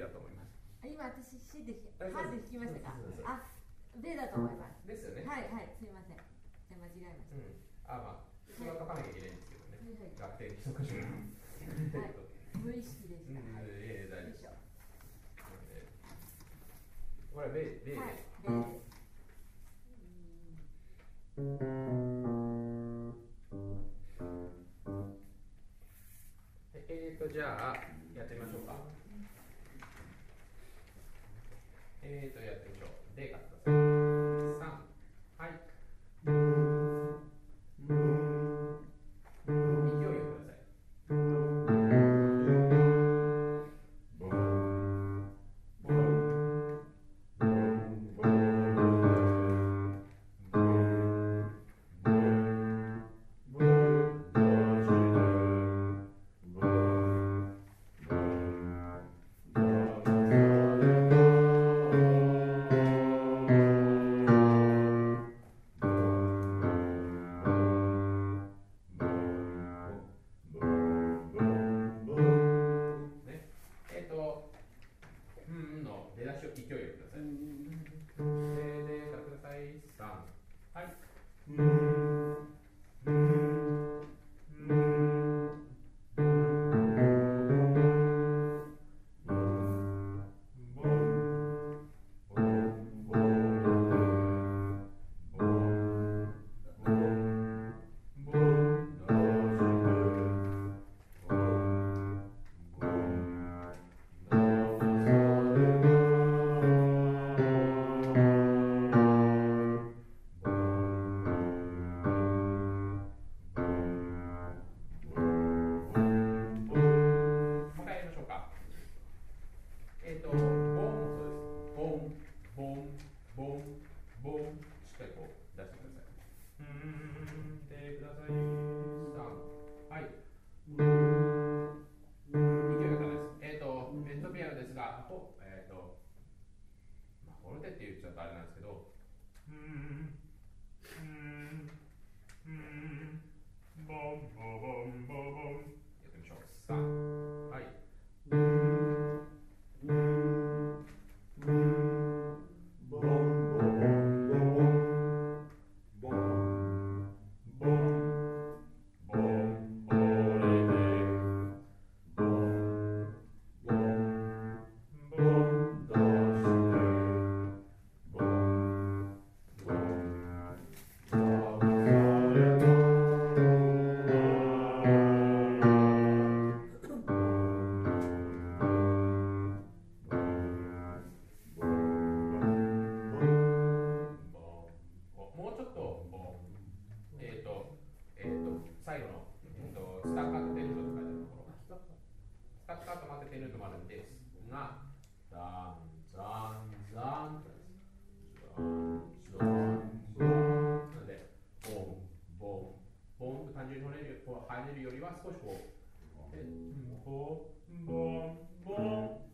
だと思います。 今私 C でハーで弾きましたか？あ、ベだと思います。 ですよね。 はいはい、すいません。じゃあ間違えました。 まあそれは書かなきゃいけないんですけどね。学生規則書。 はい。無意識でした。はい。 大丈夫です。これはベです。はい。じゃあやってみましょうか。やってみましょう。で書いてください。3、はい。勢いをください。の出だしを勢いよくください。でください。3、はい。最後の、スタッカートテヌートと書いてあるところ、スタッカートマテテヌートもあるんですが、ザンザンザンザンザンなので、ボンボンボンと単純に跳ねるよりは少しこう、ボンボンボン